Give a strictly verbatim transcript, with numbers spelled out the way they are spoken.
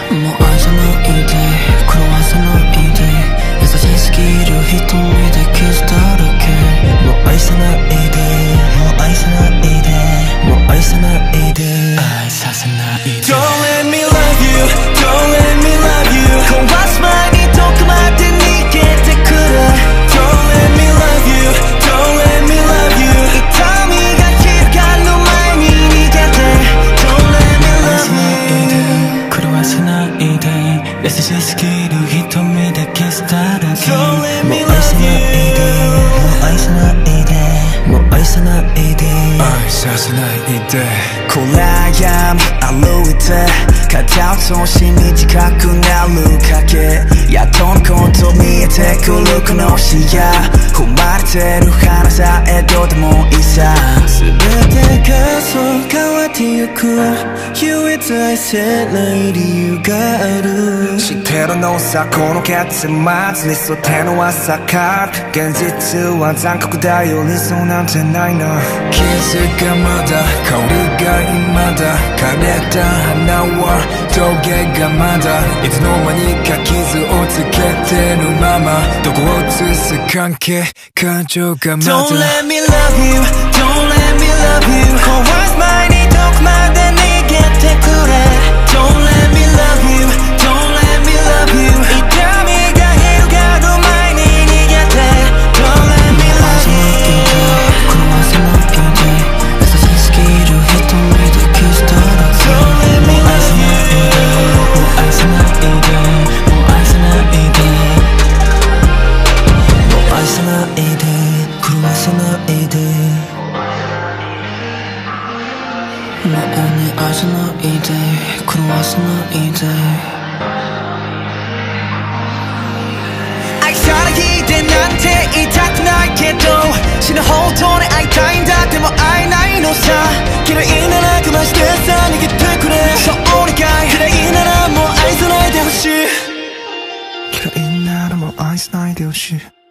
もう愛さないで狂わせないで優しすぎる瞳でキスだらけもう愛さないでもう愛さないでもう愛さないで愛させないで Don't let me love you Don't let me love you 壊す前にどこまで逃げてくれ Don't let me love you Don't let me love you 痛みが広がる前に逃げて Don't let me love you 狂わせないで優しすぎる瞳でキスだらけ Don't let も me う愛さ love ないで you もう愛さないでもう愛さないで愛させないで暗闇歩いて肩を通し短くなる影やっとのこと見えてくるこの視野踏まれてる花さえどうでもいいさ全てがそう変わってゆく唯一愛せない理由がある知ってるのさこの結末に沿っての朝か現実は残酷だよ理想なんてないな傷がまだ香りが未だ枯れた花は峠がまだいつの間にか傷をつけてるままどこを映す関係感情がまだ Don't let me love you Don't let me love you 壊す前にどこまで逃げてくれ Don't let me love you Don't let me love you 痛みが広がる前に逃げて Don't let me love you 狂わせないで優しすぎる瞳でキスだらけ Don't let me love you もう愛さないでもう愛さないでもう愛さないで狂わせないでもうね愛さないで狂わせないで愛さないでなんて言いたくないけど死ぬほどに会いたいんだでも会えないのさ嫌いなら我慢してさ逃げてくれそうお願い嫌いならもう愛さないでほしい嫌いならもう愛さないでほしい